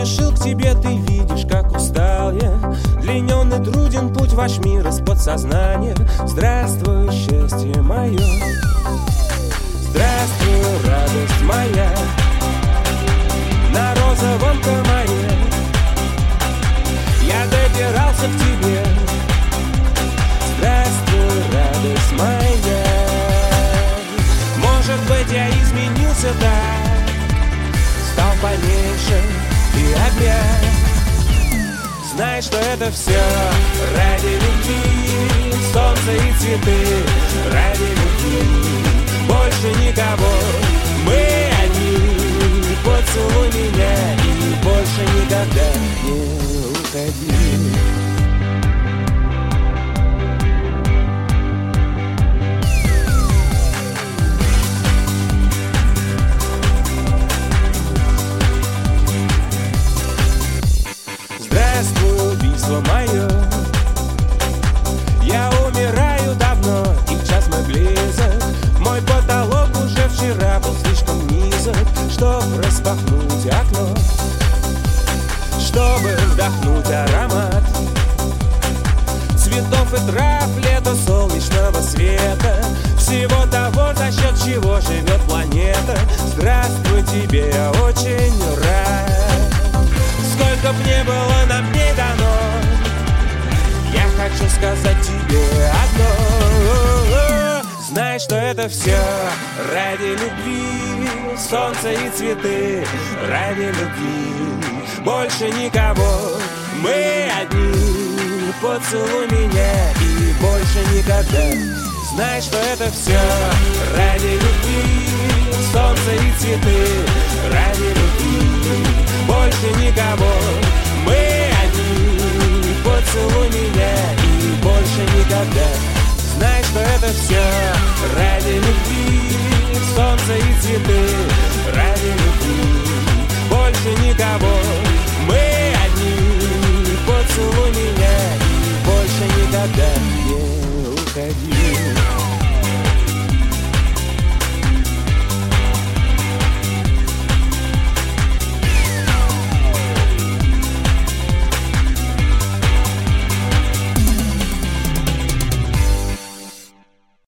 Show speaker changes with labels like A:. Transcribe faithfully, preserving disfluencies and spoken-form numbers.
A: спешил к тебе, ты видишь, как устал я. Длинен и труден путь ваш мир из подсознания. Здравствуй, счастье мое. Здравствуй, радость моя. На розовом комаре я добирался к тебе. Здравствуй, радость моя. Может быть, я изменился так, стал поменьше и опять. Знай, что это все ради любви. Солнце и цветы ради любви. Больше никого, мы одни. Поцелуй меня и больше никогда не уходи. Здравствуй, убийство мое. Я умираю давно, и час мой близок. Мой потолок уже вчера был слишком низок, чтобы распахнуть окно, чтобы вдохнуть аромат цветов и трав, лета, солнечного света, всего того, за счет чего живет планета. Здравствуй тебе, я очень рад. Сколько б не было нам дней дано, я хочу сказать тебе одно. Знай, что это все ради любви. Солнце и цветы ради любви. Больше никого, мы одни. Поцелуй меня и больше никогда. Знай, что это все ради любви. Солнце и цветы ради любви. Больше никого, мы одни. Поцелуй меня и больше никогда. Знай, что это все ради любви. Солнце и цветы